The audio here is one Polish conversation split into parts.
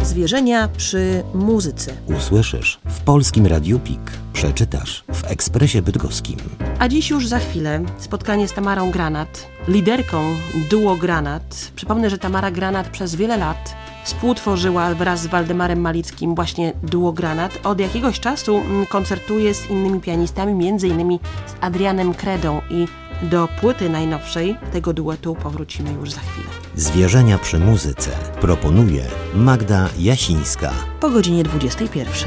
Zwierzenia przy muzyce. Usłyszysz w Polskim Radiu PIK. Przeczytasz w Ekspresie Bydgoskim. A dziś już za chwilę spotkanie z Tamarą Granat, liderką duo Granat. Przypomnę, że Tamara Granat przez wiele lat współtworzyła wraz z Waldemarem Malickim właśnie duo Granat. Od jakiegoś czasu koncertuje z innymi pianistami, między innymi z Adrianem Kredą, i do płyty najnowszej tego duetu powrócimy już za chwilę. Zwierzenia przy muzyce proponuje Magda Jasińska. Po godzinie 21.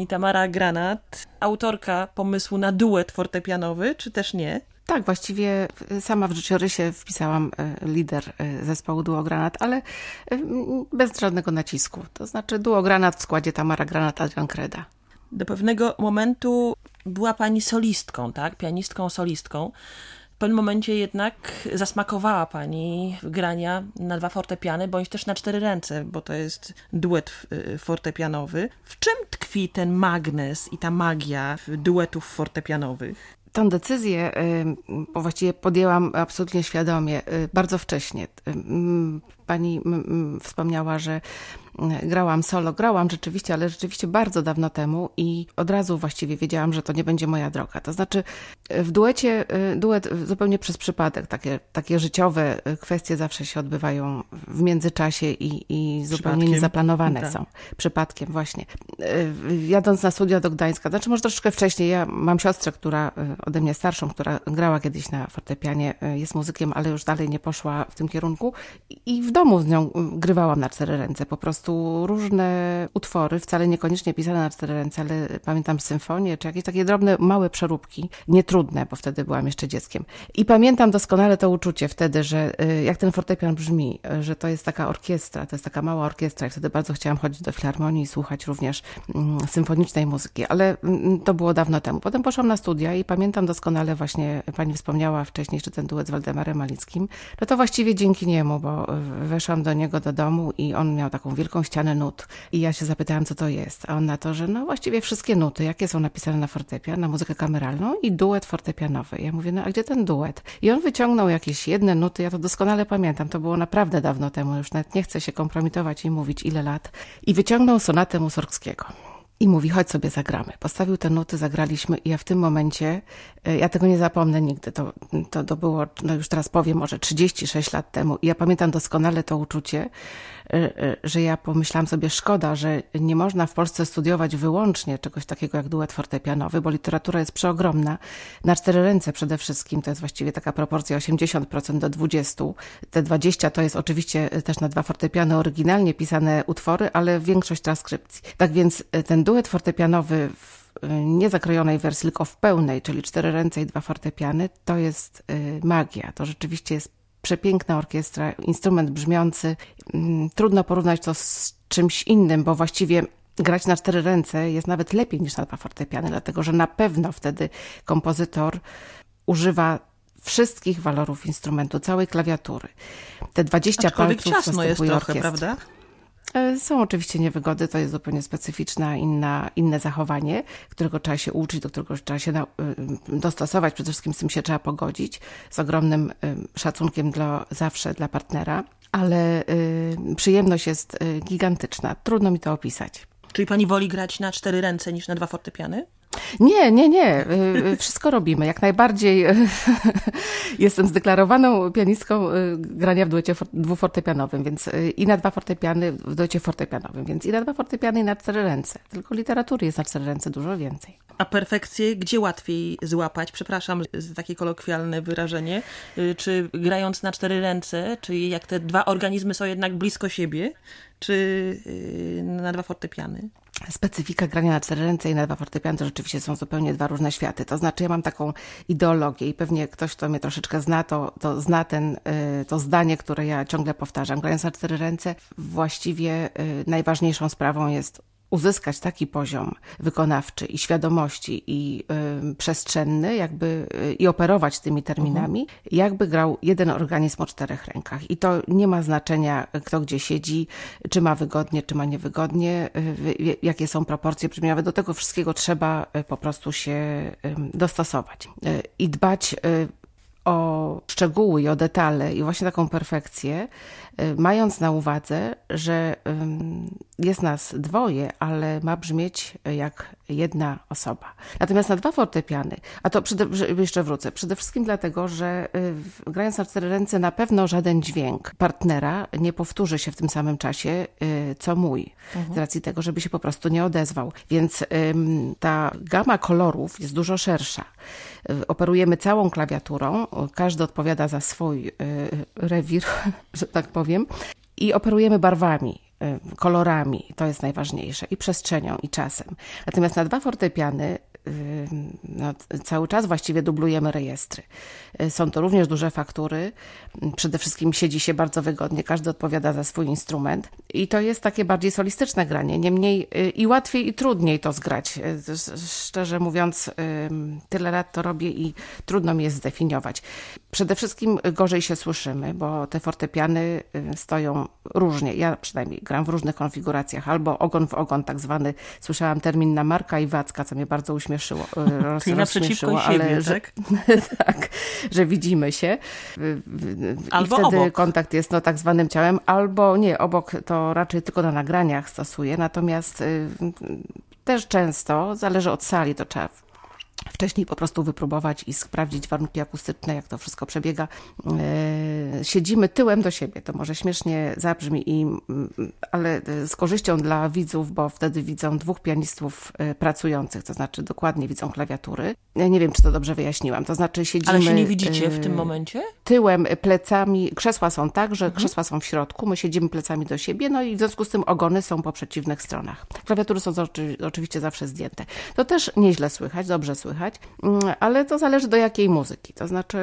Pani Tamara Granat, autorka pomysłu na duet fortepianowy, czy też nie? Tak, właściwie sama w życiorysie wpisałam lider zespołu Duo Granat, ale bez żadnego nacisku. To znaczy Duo Granat w składzie Tamara Granat, Adrian Kreda. Do pewnego momentu była pani solistką, tak? Pianistką, solistką. W pewnym momencie jednak zasmakowała pani grania na 2 fortepiany, bądź też na 4 ręce, bo to jest duet fortepianowy. W czym tkwi ten magnes i ta magia duetów fortepianowych? Tą decyzję właściwie podjęłam absolutnie świadomie, bardzo wcześnie. Pani wspomniała, że grałam solo. Grałam rzeczywiście, ale rzeczywiście bardzo dawno temu i od razu właściwie wiedziałam, że to nie będzie moja droga. To znaczy w duet zupełnie przez przypadek. Takie życiowe kwestie zawsze się odbywają w międzyczasie i zupełnie niezaplanowane są. Przypadkiem właśnie. Jadąc na studia do Gdańska, znaczy może troszeczkę wcześniej, ja mam siostrę, która ode mnie starszą, która grała kiedyś na fortepianie, jest muzykiem, ale już dalej nie poszła w tym kierunku i w domu z nią grywałam na 4 ręce, po prostu różne utwory, wcale niekoniecznie pisane na 4 ręce, ale pamiętam symfonię, czy jakieś takie drobne, małe przeróbki, nietrudne, bo wtedy byłam jeszcze dzieckiem. I pamiętam doskonale to uczucie wtedy, że jak ten fortepian brzmi, że to jest taka orkiestra, to jest taka mała orkiestra i wtedy bardzo chciałam chodzić do filharmonii i słuchać również symfonicznej muzyki, ale to było dawno temu. Potem poszłam na studia i pamiętam doskonale właśnie, pani wspomniała wcześniej, że ten duet z Waldemarem Malickim, no to właściwie dzięki niemu, bo weszłam do niego do domu i on miał taką wielką ścianę nut i ja się zapytałam, co to jest, a on na to, że no właściwie wszystkie nuty, jakie są napisane na fortepian, na muzykę kameralną i duet fortepianowy. Ja mówię, no a gdzie ten duet? I on wyciągnął jakieś jedne nuty, ja to doskonale pamiętam, to było naprawdę dawno temu, już nawet nie chcę się kompromitować i mówić ile lat, i wyciągnął sonatę Mussorgskiego. I mówi, chodź sobie zagramy. Postawił te nuty, zagraliśmy i ja w tym momencie, ja tego nie zapomnę nigdy, to było, no już teraz powiem, może 36 lat temu. I ja pamiętam doskonale to uczucie, że ja pomyślałam sobie, szkoda, że nie można w Polsce studiować wyłącznie czegoś takiego jak duet fortepianowy, bo literatura jest przeogromna. Na 4 ręce przede wszystkim, to jest właściwie taka proporcja 80% do 20%. Te 20% to jest oczywiście też na 2 fortepiany oryginalnie pisane utwory, ale większość transkrypcji. Tak więc ten duet fortepianowy w niezakrojonej wersji, tylko w pełnej, czyli 4 ręce i 2 fortepiany, to jest magia. To rzeczywiście jest przepiękna orkiestra, instrument brzmiący. Trudno porównać to z czymś innym, bo właściwie grać na 4 ręce jest nawet lepiej niż na 2 fortepiany, dlatego że na pewno wtedy kompozytor używa wszystkich walorów instrumentu, całej klawiatury. Te 20 Aczkolwiek palców ciasno jest trochę, orkiestra. prawda? Są oczywiście niewygody, to jest zupełnie specyficzne, inne zachowanie, którego trzeba się uczyć, do którego trzeba się dostosować, przede wszystkim z tym się trzeba pogodzić, z ogromnym szacunkiem zawsze dla partnera, ale przyjemność jest gigantyczna, trudno mi to opisać. Czyli pani woli grać na 4 ręce niż na 2 fortepiany? Nie. Wszystko robimy. Jak najbardziej jestem zdeklarowaną pianistką grania w duecie dwufortepianowym, więc i na 2 fortepiany w duecie fortepianowym, więc i na 2 fortepiany i na 4 ręce. Tylko literatury jest na 4 ręce dużo więcej. A perfekcję gdzie łatwiej złapać? Przepraszam za takie kolokwialne wyrażenie. Czy grając na 4 ręce, czyli jak te 2 organizmy są jednak blisko siebie, czy na 2 fortepiany? Specyfika grania na 4 ręce i na 2 fortepiany to rzeczywiście są zupełnie 2 różne światy. To znaczy ja mam taką ideologię i pewnie ktoś, kto mnie troszeczkę zna, to zna to zdanie, które ja ciągle powtarzam. Grając na 4 ręce właściwie najważniejszą sprawą jest uzyskać taki poziom wykonawczy i świadomości i przestrzenny, i operować tymi terminami, jakby grał jeden organizm o 4 rękach. I to nie ma znaczenia, kto gdzie siedzi, czy ma wygodnie, czy ma niewygodnie, jakie są proporcje brzmieniowe. Do tego wszystkiego trzeba po prostu się dostosować i dbać o szczegóły i o detale i właśnie taką perfekcję, mając na uwadze, że jest nas 2, ale ma brzmieć jak jedna osoba. Natomiast na 2 fortepiany, a to jeszcze wrócę, przede wszystkim dlatego, że grając na 4 ręce na pewno żaden dźwięk partnera nie powtórzy się w tym samym czasie, co mój, z racji tego, żeby się po prostu nie odezwał. Więc ta gama kolorów jest dużo szersza. Operujemy całą klawiaturą, każdy odpowiada za swój rewir, że tak powiem, i operujemy barwami. kolorami, to jest najważniejsze, i przestrzenią, i czasem. Natomiast na 2 fortepiany no, cały czas właściwie dublujemy rejestry. Są to również duże faktury. Przede wszystkim siedzi się bardzo wygodnie, każdy odpowiada za swój instrument i to jest takie bardziej solistyczne granie. Niemniej i łatwiej, i trudniej to zgrać. Szczerze mówiąc, tyle lat to robię i trudno mi jest zdefiniować. Przede wszystkim gorzej się słyszymy, bo te fortepiany stoją różnie. Ja przynajmniej gram w różnych konfiguracjach, albo ogon w ogon, tak zwany, słyszałam termin na Marka i Wacka, co mnie bardzo uśmieszyło. Czyli naprzeciwko siebie, tak? Tak, że widzimy się. Albo i wtedy obok. kontakt jest tak zwanym ciałem, albo nie, obok to raczej tylko na nagraniach stosuję, natomiast też często, zależy od sali, to trzeba wcześniej po prostu wypróbować i sprawdzić warunki akustyczne, jak to wszystko przebiega. Siedzimy tyłem do siebie, to może śmiesznie zabrzmi, ale z korzyścią dla widzów, bo wtedy widzą 2 pianistów pracujących, to znaczy dokładnie widzą klawiatury. Ja nie wiem, czy to dobrze wyjaśniłam, to znaczy siedzimy... Ale się nie widzicie w tym momencie? Tyłem, plecami, krzesła są tak, że krzesła są w środku, my siedzimy plecami do siebie, no i w związku z tym ogony są po przeciwnych stronach. Klawiatury są oczywiście zawsze zdjęte. To też nieźle słychać, dobrze słychać, ale to zależy do jakiej muzyki. To znaczy,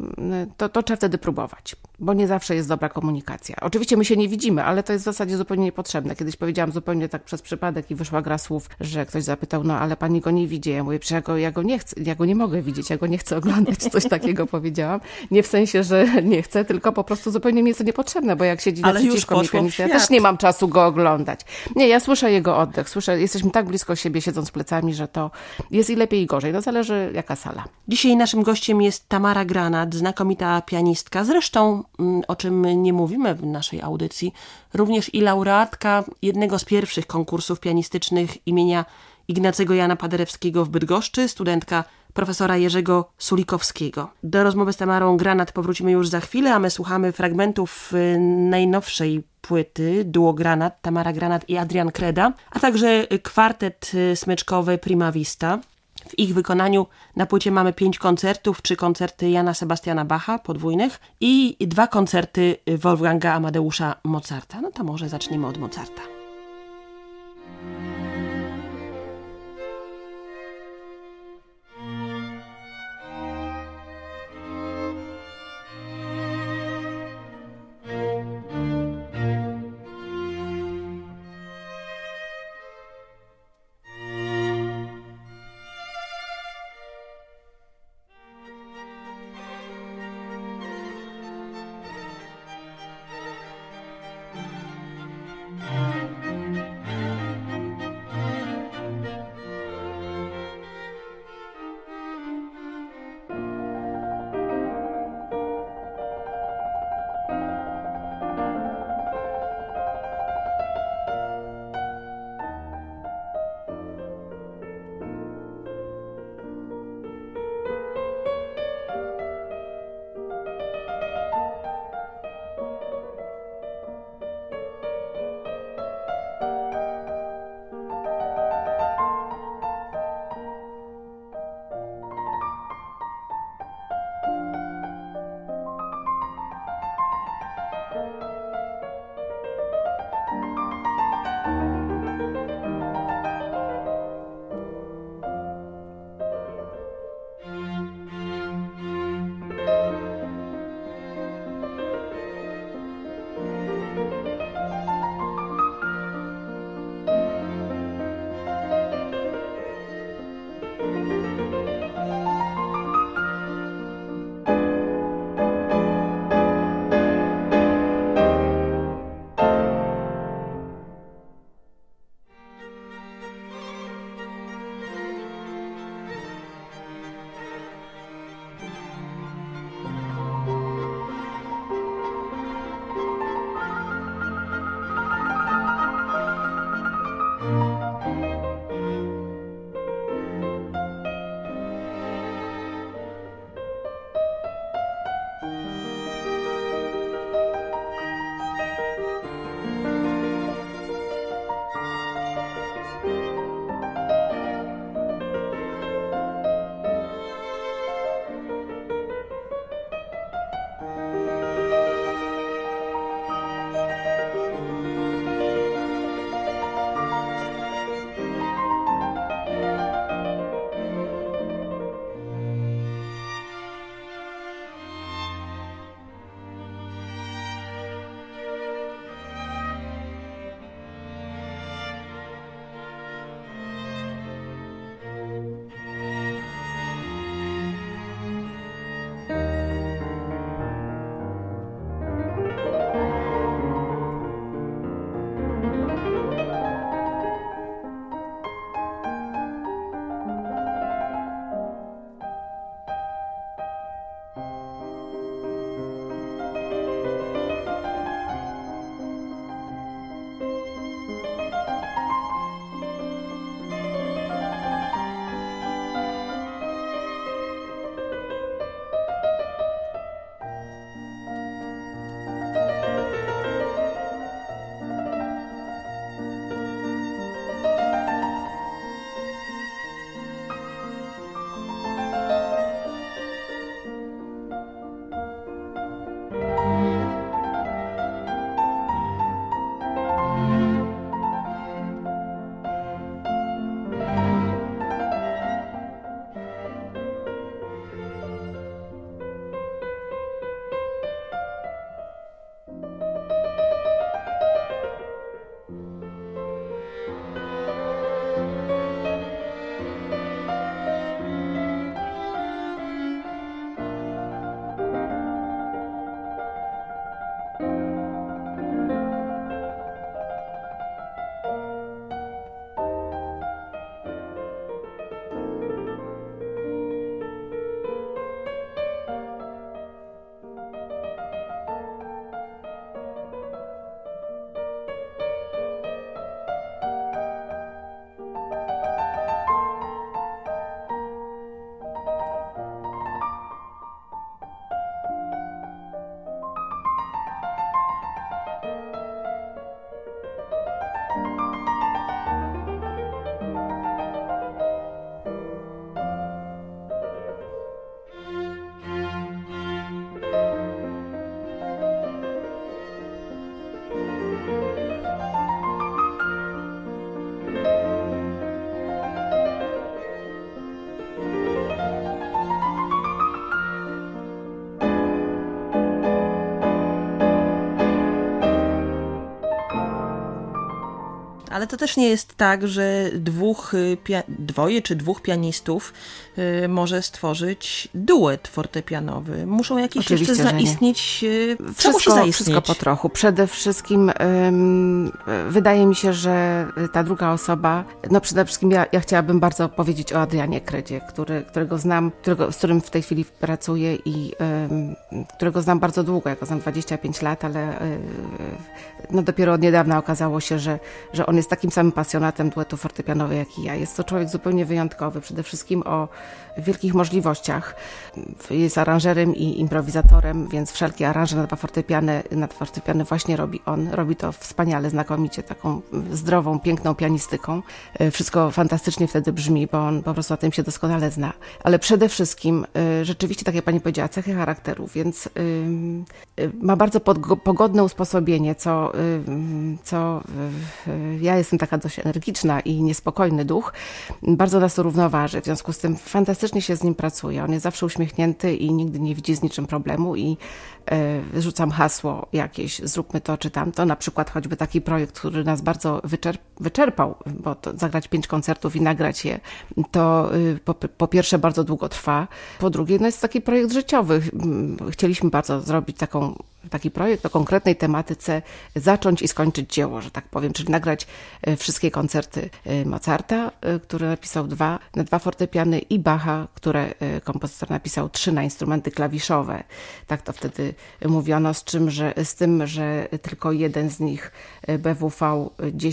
to trzeba wtedy próbować, bo nie zawsze jest dobra komunikacja. Oczywiście my się nie widzimy, ale to jest w zasadzie zupełnie niepotrzebne. Kiedyś powiedziałam zupełnie tak przez przypadek i wyszła gra słów, że ktoś zapytał, no ale pani go nie widzi. Ja mówię, przecież ja go nie chcę, ja go nie mogę widzieć, ja go nie chcę oglądać. Coś takiego powiedziałam. Nie w sensie, że nie chcę, tylko po prostu zupełnie mi jest to niepotrzebne, bo jak siedzi naprzeciwko mi pianista, ja też nie mam czasu go oglądać. Nie, ja słyszę jego oddech, jesteśmy tak blisko siebie, siedząc plecami, że to jest i lepiej, i gorzej. No zależy jaka sala. Dzisiaj naszym gościem jest Tamara Granat, znakomita pianistka. Zresztą, o czym nie mówimy w naszej audycji, również i laureatka jednego z pierwszych konkursów pianistycznych imienia Ignacego Jana Paderewskiego w Bydgoszczy, studentka profesora Jerzego Sulikowskiego. Do rozmowy z Tamarą Granat powrócimy już za chwilę, a my słuchamy fragmentów najnowszej płyty Duo Granat, Tamara Granat i Adrian Kreda, a także kwartet smyczkowy Prima Vista. W ich wykonaniu na płycie mamy 5 koncertów, 3 koncerty Jana Sebastiana Bacha, podwójnych, i 2 koncerty Wolfganga Amadeusza Mozarta. No to może zaczniemy od Mozarta. Ale to też nie jest tak, że dwoje czy dwóch pianistów może stworzyć duet fortepianowy. Muszą jakieś Oczywiście, jeszcze że nie. zaistnieć. Co musi zaistnieć? Wszystko po trochu. Przede wszystkim wydaje mi się, że ta druga osoba, no przede wszystkim ja chciałabym bardzo powiedzieć o Adrianie Kredzie, którego znam, z którym w tej chwili pracuję i którego znam bardzo długo. Ja go znam 25 lat, ale no dopiero od niedawna okazało się, że on jest takim samym pasjonatem duetu fortepianowego jak i ja. Jest to człowiek zupełnie wyjątkowy, przede wszystkim o wielkich możliwościach. Jest aranżerem i improwizatorem, więc wszelkie aranże na dwa fortepiany właśnie robi on. Robi to wspaniale, znakomicie, taką zdrową, piękną pianistyką. Wszystko fantastycznie wtedy brzmi, bo on po prostu na tym się doskonale zna. Ale przede wszystkim rzeczywiście, tak jak pani powiedziała, cechy charakteru, więc ma bardzo pogodne usposobienie, co ja jestem taka dość energiczna i niespokojny duch. Bardzo nas to równoważy, w związku z tym fantastycznie się z nim pracuje. On jest zawsze uśmiechnięty i nigdy nie widzi z niczym problemu i rzucam hasło jakieś, zróbmy to czy tamto, na przykład choćby taki projekt, który nas bardzo wyczerpał, bo to zagrać 5 koncertów i nagrać je, to po pierwsze bardzo długo trwa, po drugie no jest taki projekt życiowy. Chcieliśmy bardzo zrobić taki projekt o konkretnej tematyce, zacząć i skończyć dzieło, że tak powiem, czyli nagrać wszystkie koncerty Mozarta, które napisał na dwa fortepiany, i Bacha, które kompozytor napisał 3 na instrumenty klawiszowe. Tak to wtedy mówiono, z tym, że tylko jeden z nich, BWV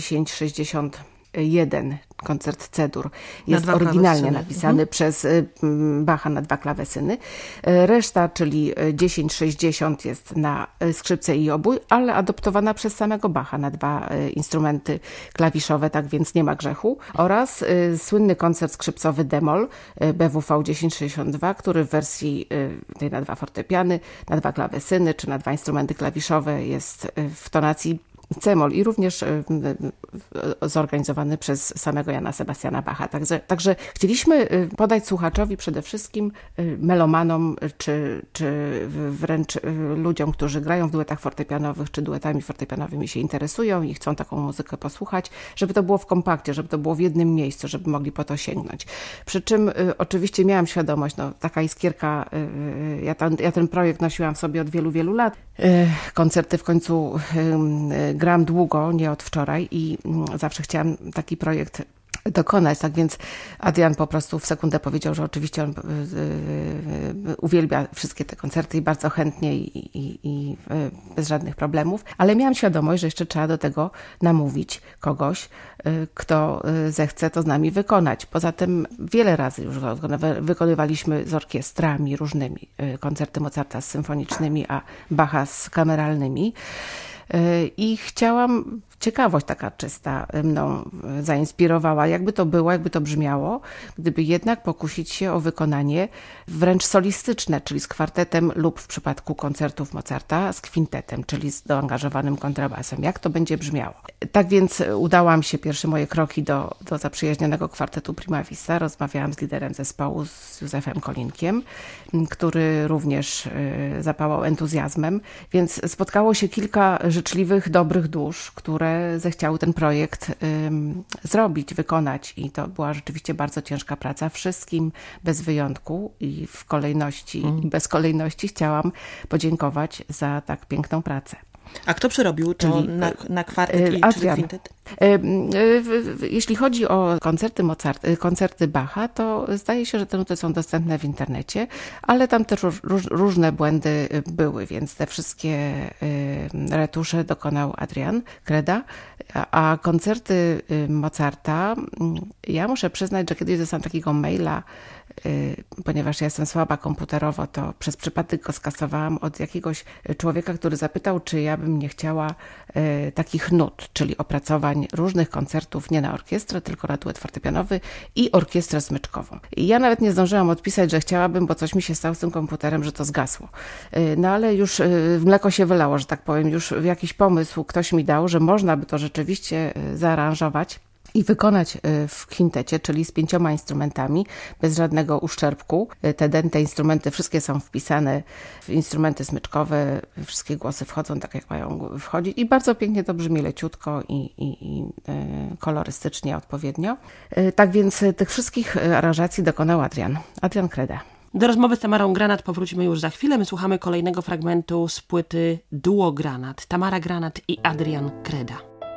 1061, koncert C-dur, jest oryginalnie napisany przez Bacha na 2 klawesyny. Reszta, czyli 1060, jest na skrzypce i obój, ale adoptowana przez samego Bacha na 2 instrumenty klawiszowe, tak więc nie ma grzechu. Oraz słynny koncert skrzypcowy D-moll BWV 1062, który w wersji tej na 2 fortepiany, na 2 klawesyny czy na 2 instrumenty klawiszowe jest w tonacji C-moll i również zorganizowany przez samego Jana Sebastiana Bacha. Także chcieliśmy podać słuchaczowi, przede wszystkim melomanom, czy wręcz ludziom, którzy grają w duetach fortepianowych, czy duetami fortepianowymi się interesują i chcą taką muzykę posłuchać, żeby to było w kompakcie, żeby to było w jednym miejscu, żeby mogli po to sięgnąć. Przy czym oczywiście miałam świadomość, no taka iskierka, ja ten projekt nosiłam w sobie od wielu, wielu lat. Koncerty w końcu gram długo, nie od wczoraj, i zawsze chciałam taki projekt dokonać, tak więc Adrian po prostu w sekundę powiedział, że oczywiście on uwielbia wszystkie te koncerty i bardzo chętnie i bez żadnych problemów, ale miałam świadomość, że jeszcze trzeba do tego namówić kogoś, kto zechce to z nami wykonać. Poza tym wiele razy już wykonywaliśmy z orkiestrami różnymi koncerty Mozarta z symfonicznymi, a Bacha z kameralnymi. I ciekawość taka czysta mną zainspirowała, jakby to było, jakby to brzmiało, gdyby jednak pokusić się o wykonanie wręcz solistyczne, czyli z kwartetem lub w przypadku koncertów Mozarta z kwintetem, czyli z doangażowanym kontrabasem. Jak to będzie brzmiało? Tak więc udałam się, pierwsze moje kroki do zaprzyjaźnionego kwartetu Prima Vista. Rozmawiałam z liderem zespołu, z Józefem Kolinkiem, który również zapałał entuzjazmem, więc spotkało się kilka życzliwych, dobrych dusz, które zechciały ten projekt zrobić, wykonać, i to była rzeczywiście bardzo ciężka praca. Wszystkim bez wyjątku i w kolejności i bez kolejności chciałam podziękować za tak piękną pracę. A kto przerobił to na kwartet i czy kwintet? Jeśli chodzi o koncerty Bacha, to zdaje się, że te nuty są dostępne w internecie, ale tam też różne błędy były, więc te wszystkie retusze dokonał Adrian Kreda, a koncerty Mozarta, ja muszę przyznać, że kiedyś dostałam takiego maila, ponieważ ja jestem słaba komputerowo, to przez przypadek go skasowałam od jakiegoś człowieka, który zapytał, czy ja bym nie chciała takich nut, czyli opracowań różnych koncertów, nie na orkiestrę, tylko na duet fortepianowy i orkiestrę smyczkową. I ja nawet nie zdążyłam odpisać, że chciałabym, bo coś mi się stało z tym komputerem, że to zgasło. No ale już w mleko się wylało, że tak powiem, już jakiś pomysł ktoś mi dał, że można by to rzeczywiście zaaranżować. i wykonać w kwintecie, czyli z 5 instrumentami, bez żadnego uszczerbku. Te instrumenty wszystkie są wpisane w instrumenty smyczkowe, wszystkie głosy wchodzą tak, jak mają wchodzić i bardzo pięknie to brzmi, leciutko i kolorystycznie odpowiednio. Tak więc tych wszystkich aranżacji dokonał Adrian Kreda. Do rozmowy z Tamarą Granat powrócimy już za chwilę. My słuchamy kolejnego fragmentu z płyty Duo Granat. Tamara Granat i Adrian Kreda.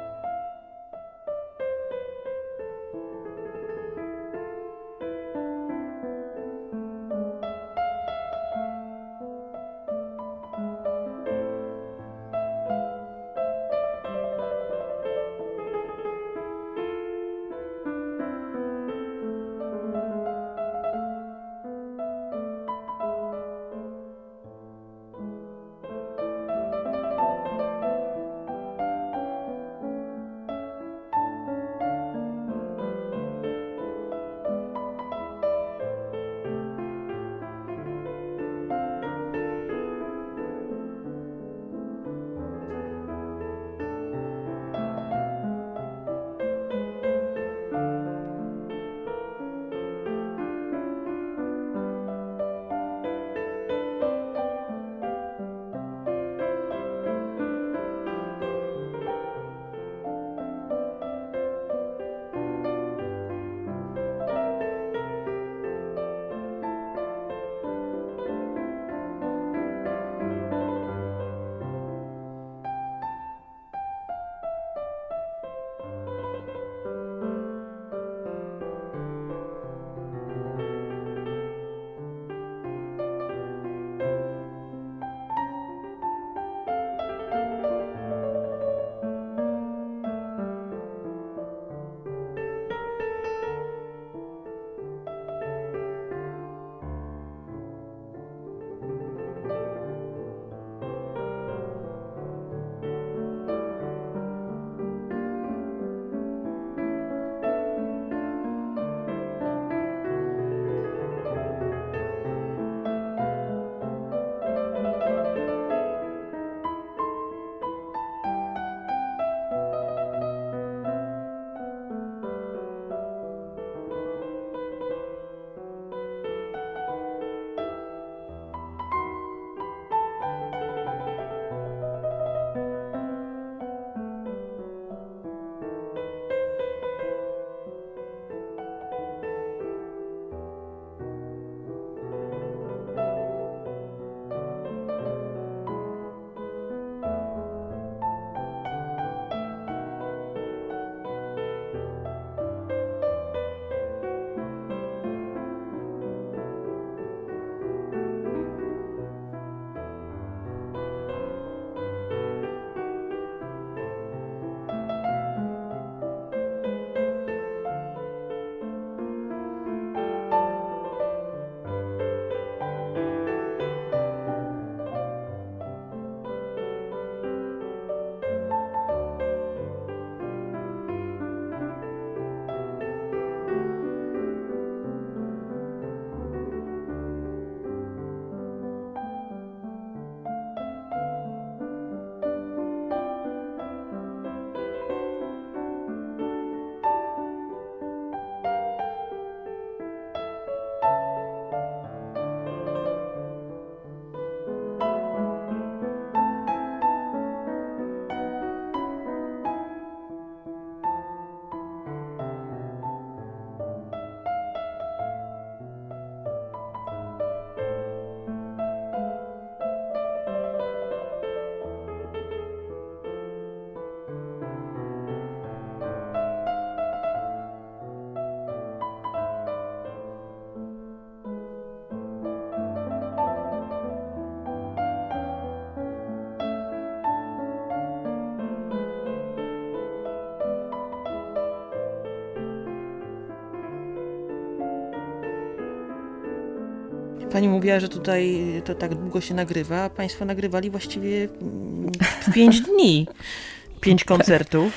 Pani mówiła, że tutaj to tak długo się nagrywa, a Państwo nagrywali właściwie w 5 dni. 5 koncertów.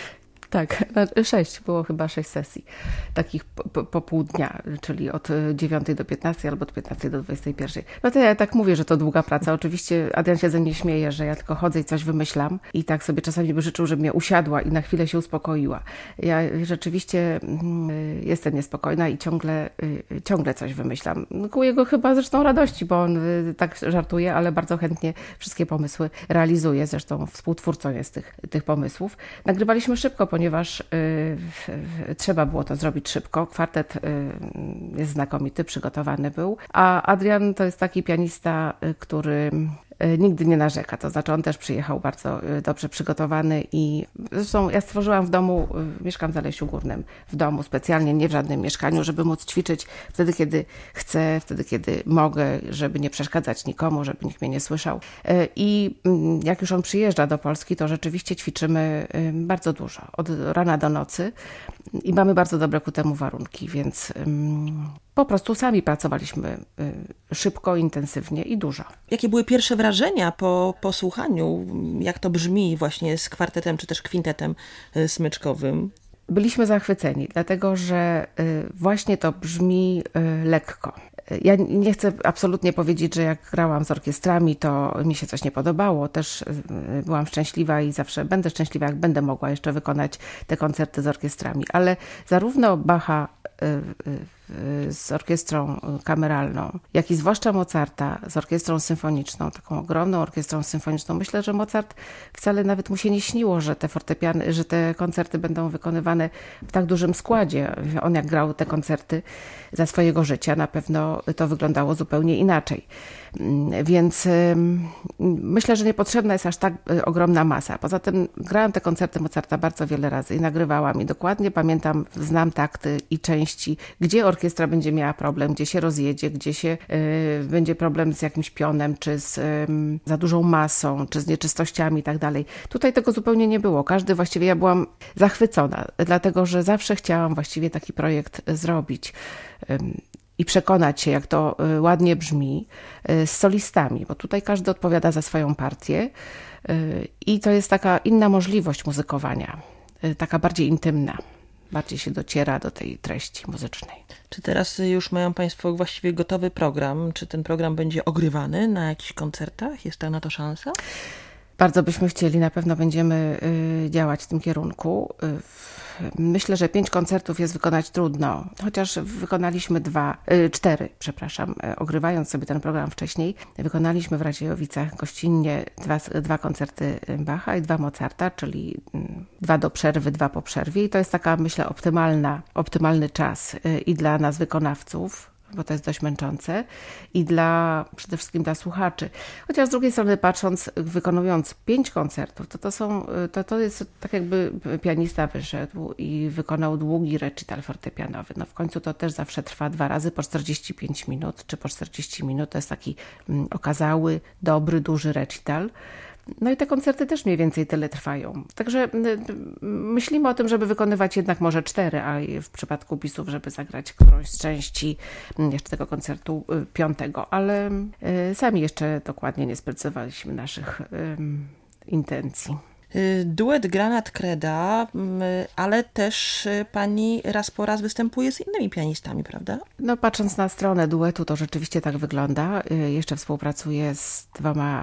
Tak, 6, było chyba 6 sesji, takich po pół dnia, czyli od 9 do 15 albo od 15 do 21. No to ja tak mówię, że to długa praca. Oczywiście Adrian się ze mnie śmieje, że ja tylko chodzę i coś wymyślam i tak sobie czasami by życzył, żeby mnie usiadła i na chwilę się uspokoiła. Ja rzeczywiście jestem niespokojna i ciągle coś wymyślam. Ku jego chyba zresztą radości, bo on tak żartuje, ale bardzo chętnie wszystkie pomysły realizuje. Zresztą współtwórcą jest tych pomysłów. Nagrywaliśmy szybko, ponieważ trzeba było to zrobić szybko. Kwartet jest znakomity, przygotowany był, a Adrian to jest taki pianista, który nigdy nie narzeka, to znaczy on też przyjechał bardzo dobrze przygotowany i zresztą ja stworzyłam w domu, mieszkam w Zalesiu Górnym, w domu specjalnie, nie w żadnym mieszkaniu, żeby móc ćwiczyć wtedy, kiedy chcę, wtedy, kiedy mogę, żeby nie przeszkadzać nikomu, żeby nikt mnie nie słyszał. I jak już on przyjeżdża do Polski, to rzeczywiście ćwiczymy bardzo dużo, od rana do nocy i mamy bardzo dobre ku temu warunki, więc po prostu sami pracowaliśmy szybko, intensywnie i dużo. Jakie były pierwsze wrażenia po posłuchaniu, jak to brzmi właśnie z kwartetem czy też kwintetem smyczkowym? Byliśmy zachwyceni, dlatego że właśnie to brzmi lekko. Ja nie chcę absolutnie powiedzieć, że jak grałam z orkiestrami, to mi się coś nie podobało. Też byłam szczęśliwa i zawsze będę szczęśliwa, jak będę mogła jeszcze wykonać te koncerty z orkiestrami. Ale zarówno Bacha z orkiestrą kameralną, jak i zwłaszcza Mozarta z orkiestrą symfoniczną, taką ogromną orkiestrą symfoniczną. Myślę, że Mozart wcale nawet mu się nie śniło, że te koncerty będą wykonywane w tak dużym składzie. On jak grał te koncerty za swojego życia, na pewno to wyglądało zupełnie inaczej. Więc myślę, że niepotrzebna jest aż tak ogromna masa. Poza tym grałam te koncerty Mozarta bardzo wiele razy i nagrywałam i dokładnie pamiętam, znam takty i części, gdzie orkiestra będzie miała problem, gdzie się rozjedzie, gdzie się będzie problem z jakimś pionem, czy z za dużą masą, czy z nieczystościami i tak dalej. Tutaj tego zupełnie nie było. Właściwie ja byłam zachwycona, dlatego że zawsze chciałam właściwie taki projekt zrobić i przekonać się, jak to ładnie brzmi z solistami, bo tutaj każdy odpowiada za swoją partię i to jest taka inna możliwość muzykowania, taka bardziej intymna. Bardziej się dociera do tej treści muzycznej. Czy teraz już mają Państwo właściwie gotowy program? Czy ten program będzie ogrywany na jakichś koncertach? Jest na to szansa? Bardzo byśmy chcieli, na pewno będziemy działać w tym kierunku. Myślę, że 5 koncertów jest wykonać trudno, chociaż wykonaliśmy 4, ogrywając sobie ten program wcześniej. Wykonaliśmy w Radziejowicach gościnnie 2 koncerty Bacha i 2 Mozarta, czyli 2 do przerwy, 2 po przerwie i to jest taka, myślę, optymalny czas i dla nas wykonawców, bo to jest dość męczące i przede wszystkim dla słuchaczy. Chociaż z drugiej strony patrząc, wykonując 5 koncertów, to jest tak jakby pianista wyszedł i wykonał długi recital fortepianowy. No w końcu to też zawsze trwa 2 razy po 45 minut, czy po 40 minut. To jest taki okazały, dobry, duży recital. No i te koncerty też mniej więcej tyle trwają. Także myślimy o tym, żeby wykonywać jednak może 4, a w przypadku bisów, żeby zagrać którąś z części jeszcze tego koncertu 5, ale sami jeszcze dokładnie nie sprecyzowaliśmy naszych intencji. Duet Granat-Kreda, ale też pani raz po raz występuje z innymi pianistami, prawda? No patrząc na stronę duetu, to rzeczywiście tak wygląda. Jeszcze współpracuję z 2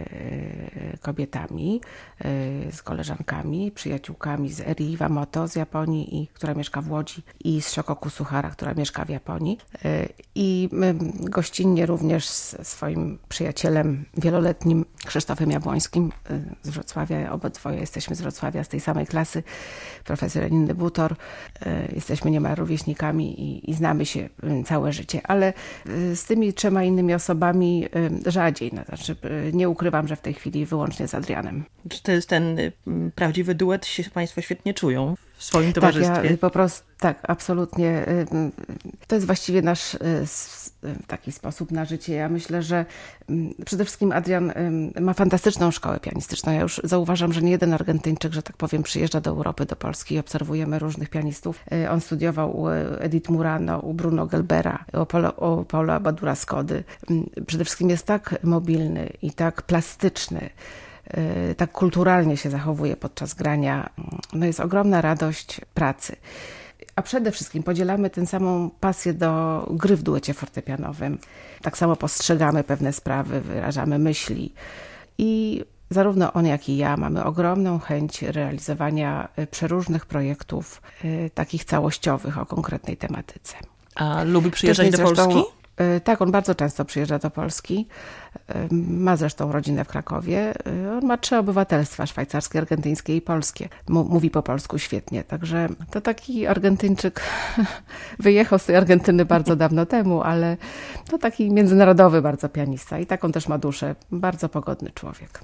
kobietami, z koleżankami, przyjaciółkami z Eri Iwamoto z Japonii, która mieszka w Łodzi, i z Shokoku Suhara, która mieszka w Japonii. I gościnnie również z swoim przyjacielem wieloletnim Krzysztofem Jabłońskim z Wrocławia. Obydwoje jesteśmy z Wrocławia, z tej samej klasy, profesor Janiny Butor. Jesteśmy niemal rówieśnikami i znamy się całe życie, ale z tymi 3 innymi osobami rzadziej. No, znaczy, nie ukrywam, że w tej chwili wyłącznie z Adrianem. Czy to jest ten prawdziwy duet, się Państwo świetnie czują w swoim towarzystwie? Tak, ja po prostu, tak, absolutnie. To jest właściwie nasz taki sposób na życie. Ja myślę, że przede wszystkim Adrian ma fantastyczną szkołę pianistyczną. Ja już zauważam, że nie jeden Argentyńczyk, że tak powiem, przyjeżdża do Europy, do Polski i obserwujemy różnych pianistów. On studiował u Edith Murano, u Bruno Gelbera, u Paula Badura Skody. Przede wszystkim jest tak mobilny i tak plastyczny, tak kulturalnie się zachowuje podczas grania. No jest ogromna radość pracy. A przede wszystkim podzielamy tę samą pasję do gry w duecie fortepianowym. Tak samo postrzegamy pewne sprawy, wyrażamy myśli. I zarówno on, jak i ja mamy ogromną chęć realizowania przeróżnych projektów, takich całościowych o konkretnej tematyce. A lubi przyjeżdżać do Zresztą, Polski? Tak, on bardzo często przyjeżdża do Polski. Ma zresztą rodzinę w Krakowie. On ma 3 obywatelstwa, szwajcarskie, argentyńskie i polskie. Mówi po polsku świetnie, także to taki Argentyńczyk wyjechał z tej Argentyny bardzo dawno temu, ale to taki międzynarodowy bardzo pianista i taką też ma duszę. Bardzo pogodny człowiek.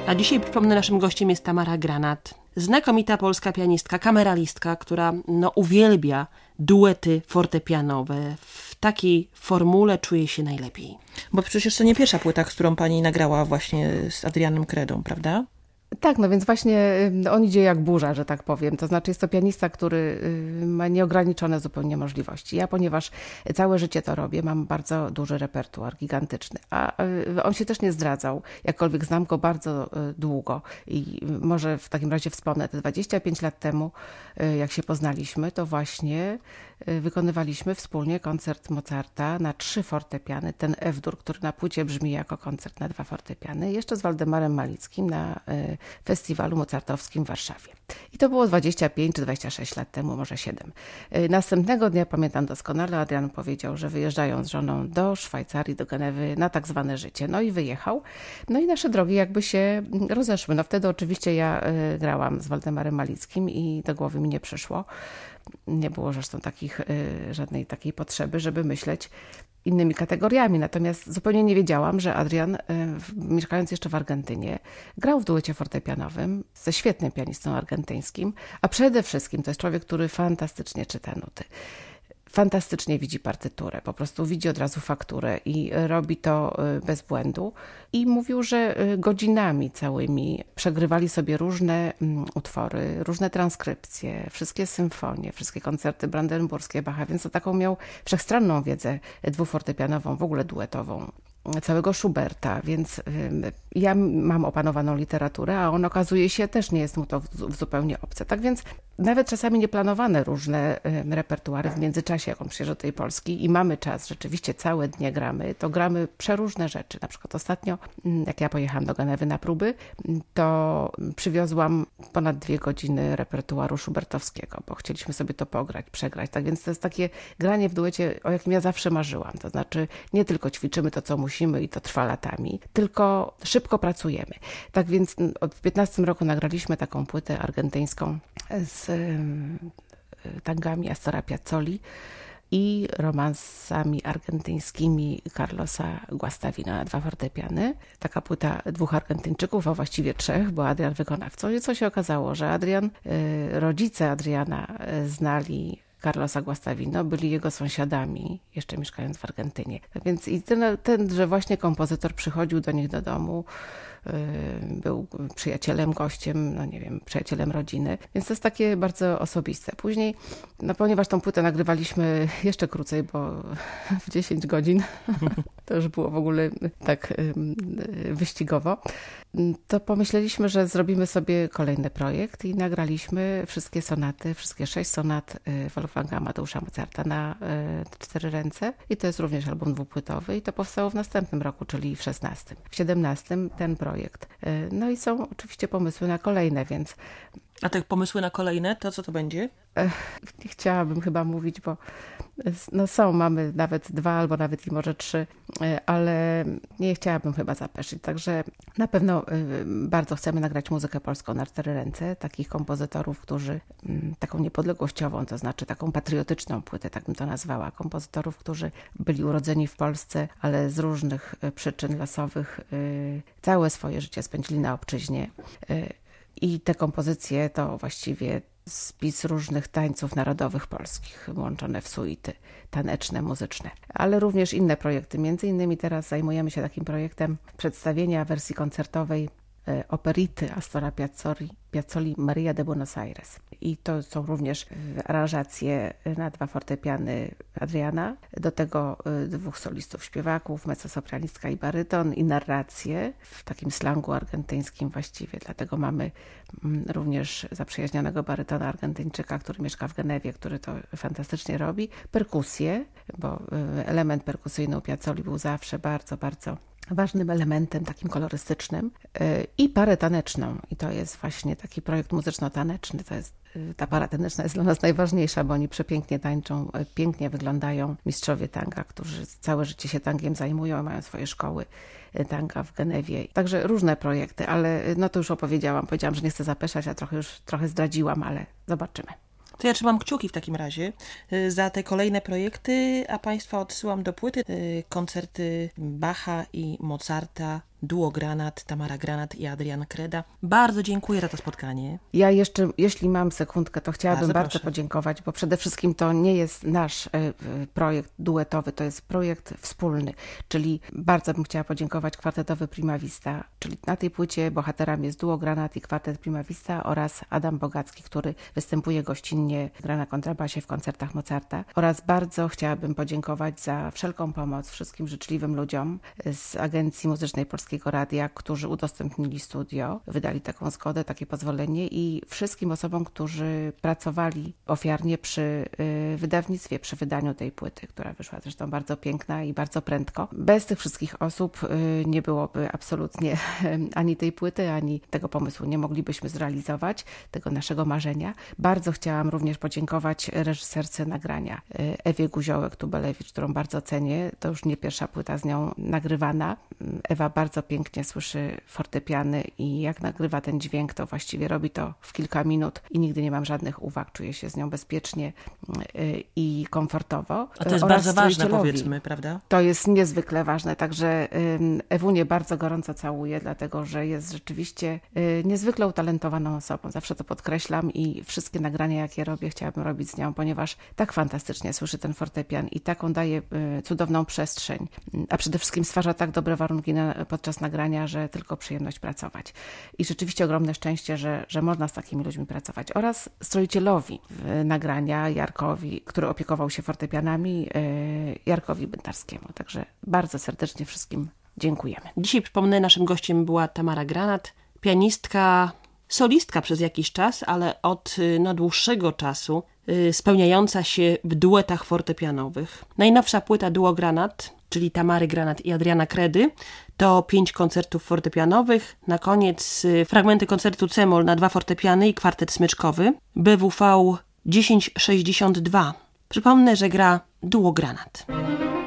A dzisiaj, przypomnę, naszym gościem jest Tamara Granat, znakomita polska pianistka, kameralistka, która uwielbia duety fortepianowe. W takiej formule czuje się najlepiej. Bo przecież to nie pierwsza płyta, którą pani nagrała właśnie z Adrianem Kredą, prawda? Tak, no więc właśnie on idzie jak burza, że tak powiem. To znaczy jest to pianista, który ma nieograniczone zupełnie możliwości. Ja, ponieważ całe życie to robię, mam bardzo duży repertuar, gigantyczny. A on się też nie zdradzał, jakkolwiek znam go bardzo długo. I może w takim razie wspomnę, te 25 lat temu, jak się poznaliśmy, to właśnie wykonywaliśmy wspólnie koncert Mozarta na 3 fortepiany, ten F-dur, który na płycie brzmi jako koncert na 2 fortepiany, jeszcze z Waldemarem Malickim na festiwalu mozartowskim w Warszawie. I to było 25 czy 26 lat temu, może 7. Następnego dnia, pamiętam doskonale, Adrian powiedział, że wyjeżdżają z żoną do Szwajcarii, do Genewy na tak zwane życie. No i wyjechał. No i nasze drogi jakby się rozeszły. No wtedy oczywiście ja grałam z Waldemarem Malickim i do głowy mi nie przyszło. Nie było zresztą żadnej takiej potrzeby, żeby myśleć innymi kategoriami. Natomiast zupełnie nie wiedziałam, że Adrian, mieszkając jeszcze w Argentynie, grał w duecie fortepianowym ze świetnym pianistą argentyńskim, a przede wszystkim to jest człowiek, który fantastycznie czyta nuty. Fantastycznie widzi partyturę, po prostu widzi od razu fakturę i robi to bez błędu. I mówił, że godzinami całymi przegrywali sobie różne utwory, różne transkrypcje, wszystkie symfonie, wszystkie koncerty brandenburskie Bacha, więc to taką miał wszechstronną wiedzę dwufortepianową, w ogóle duetową, całego Schuberta, więc ja mam opanowaną literaturę, a on okazuje się też nie jest mu to zupełnie obce. Tak więc nawet czasami nieplanowane różne repertuary w międzyczasie, jak on przyjeżdża do tej Polski i mamy czas, rzeczywiście całe dnie gramy, to gramy przeróżne rzeczy. Na przykład ostatnio, jak ja pojechałam do Genewy na próby, to przywiozłam ponad 2 godziny repertuaru schubertowskiego, bo chcieliśmy sobie to pograć, przegrać. Tak więc to jest takie granie w duecie, o jakim ja zawsze marzyłam. To znaczy nie tylko ćwiczymy to, co musimy i to trwa latami, tylko szybko pracujemy. Tak więc w 15 roku nagraliśmy taką płytę argentyńską z tangami Astora Piazzoli i romansami argentyńskimi Carlosa Guastavino na 2 fortepiany. Taka płyta 2 Argentyńczyków, a właściwie 3, bo Adrian wykonawcą. I co się okazało, że rodzice Adriana znali Carlosa Guastavino, byli jego sąsiadami, jeszcze mieszkając w Argentynie. Więc i tenże właśnie kompozytor przychodził do nich do domu, był przyjacielem, gościem, przyjacielem rodziny. Więc to jest takie bardzo osobiste. Później, ponieważ tą płytę nagrywaliśmy jeszcze krócej, bo w 10 godzin, to już było w ogóle tak wyścigowo, to pomyśleliśmy, że zrobimy sobie kolejny projekt i nagraliśmy wszystkie sonaty, wszystkie 6 sonat Wolfganga Amadeusza Mozarta na 4 ręce. I to jest również album dwupłytowy i to powstało w następnym roku, czyli w 16. W 17 ten projekt. No i są oczywiście pomysły na kolejne, więc... A te pomysły na kolejne, to co to będzie? Nie chciałabym chyba mówić, bo mamy nawet 2 albo nawet i może 3, ale nie chciałabym chyba zapeszyć. Także na pewno bardzo chcemy nagrać muzykę polską na 4 ręce, takich kompozytorów, którzy taką niepodległościową, to znaczy taką patriotyczną płytę, tak bym to nazwała, kompozytorów, którzy byli urodzeni w Polsce, ale z różnych przyczyn losowych całe swoje życie spędzili na obczyźnie. I te kompozycje to właściwie spis różnych tańców narodowych polskich, łączone w suity taneczne, muzyczne. Ale również inne projekty. Między innymi teraz zajmujemy się takim projektem przedstawienia wersji koncertowej operity Astora Piazzoli Maria de Buenos Aires. I to są również aranżacje na 2 fortepiany Adriana, do tego 2 solistów śpiewaków, mezzosopranistka i baryton i narracje w takim slangu argentyńskim właściwie. Dlatego mamy również zaprzyjaźnionego barytona Argentyńczyka, który mieszka w Genewie, który to fantastycznie robi. Perkusje, bo element perkusyjny u Piazzoli był zawsze bardzo, bardzo ważnym elementem takim kolorystycznym i parę taneczną. I to jest właśnie taki projekt muzyczno-taneczny. Ta para taneczna jest dla nas najważniejsza, bo oni przepięknie tańczą, pięknie wyglądają mistrzowie tanga, którzy całe życie się tangiem zajmują, mają swoje szkoły tanga w Genewie. Także różne projekty, ale to już powiedziałam, że nie chcę zapeszać, a trochę zdradziłam, ale zobaczymy. To ja trzymam kciuki w takim razie za te kolejne projekty, a Państwa odsyłam do płyty koncerty Bacha i Mozarta duo Granat, Tamara Granat i Adrian Kreda. Bardzo dziękuję za to spotkanie. Ja jeszcze, jeśli mam sekundkę, to chciałabym bardzo proszę. podziękować, bo przede wszystkim to nie jest nasz projekt duetowy, to jest projekt wspólny, czyli bardzo bym chciała podziękować kwartetowi Prima Vista, czyli na tej płycie bohaterami jest duo Granat i kwartet Prima Vista oraz Adam Bogacki, który występuje gościnnie, gra na kontrabasie w koncertach Mozarta, oraz bardzo chciałabym podziękować za wszelką pomoc wszystkim życzliwym ludziom z Agencji Muzycznej Polskiego Radia, którzy udostępnili studio, wydali taką zgodę, takie pozwolenie, i wszystkim osobom, którzy pracowali ofiarnie przy wydawnictwie, przy wydaniu tej płyty, która wyszła zresztą bardzo piękna i bardzo prędko. Bez tych wszystkich osób nie byłoby absolutnie ani tej płyty, ani tego pomysłu. Nie moglibyśmy zrealizować tego naszego marzenia. Bardzo chciałam również podziękować reżyserce nagrania Ewie Guziołek-Tubelewicz, którą bardzo cenię. To już nie pierwsza płyta z nią nagrywana. Ewa bardzo pięknie słyszy fortepiany i jak nagrywa ten dźwięk, to właściwie robi to w kilka minut i nigdy nie mam żadnych uwag. Czuję się z nią bezpiecznie i komfortowo. A to jest bardzo ważne, powiedzmy, prawda? To jest niezwykle ważne, także Ewunię bardzo gorąco całuję, dlatego że jest rzeczywiście niezwykle utalentowaną osobą. Zawsze to podkreślam i wszystkie nagrania, jakie robię, chciałabym robić z nią, ponieważ tak fantastycznie słyszy ten fortepian i taką daje cudowną przestrzeń, a przede wszystkim stwarza tak dobre warunki podczas nagrania, że tylko przyjemność pracować. I rzeczywiście ogromne szczęście, że można z takimi ludźmi pracować. Oraz stroicielowi nagrania, Jarkowi, który opiekował się fortepianami, Jarkowi Byndarskiemu. Także bardzo serdecznie wszystkim dziękujemy. Dzisiaj, przypomnę, naszym gościem była Tamara Granat, pianistka, solistka przez jakiś czas, ale od dłuższego czasu spełniająca się w duetach fortepianowych. Najnowsza płyta Duo Granat, czyli Tamary Granat i Adriana Kredy, to 5 koncertów fortepianowych. Na koniec fragmenty koncertu C-moll na 2 fortepiany i kwartet smyczkowy. BWV 1062. Przypomnę, że gra Duo Granat.